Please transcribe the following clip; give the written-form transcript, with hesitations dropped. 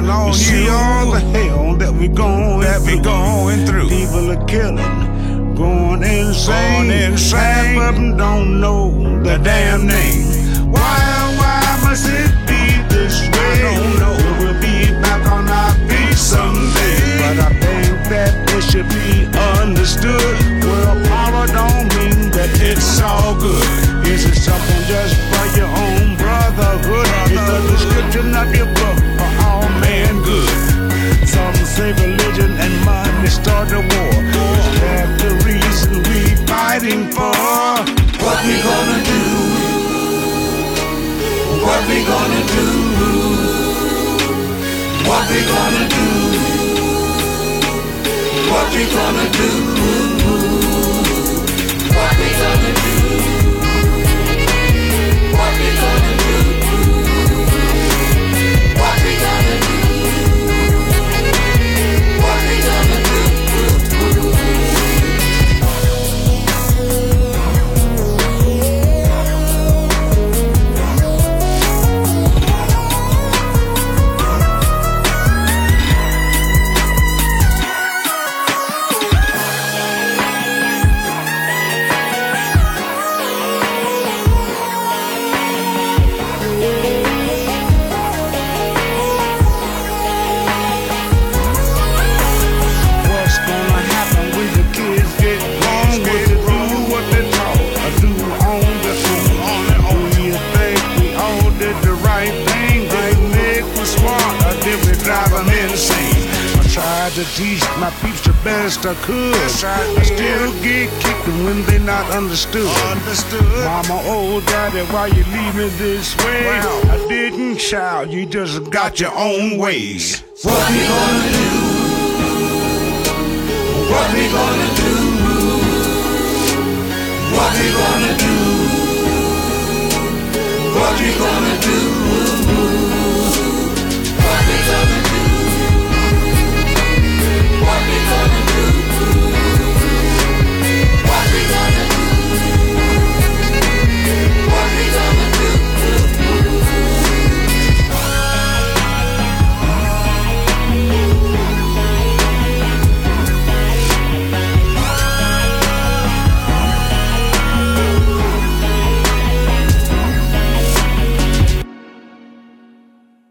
on you see you. all the hell that we going through. People are killing, going insane. Half of them don't know the damn name. Why must it be this way? I don't know. We'll be back on our feet someday. But I think that it should be understood. World power don't mean that it's all good. Is it something just for your own brotherhood? Is the description of your book for all man good? Some say religion and money start a war. Is that the reason we fighting for? What we gonna do? What we gonna do? What we gonna do? What we gonna do? What we gonna do? What we gonna do? What we gonna do? What we gonna do? To teach my peeps the best I could. I still get kicked when they not understood. Mama, oh daddy, why you leave me this way? I didn't shout, you just got your own ways. What we gonna do? What we gonna do? What we gonna do? What we gonna do?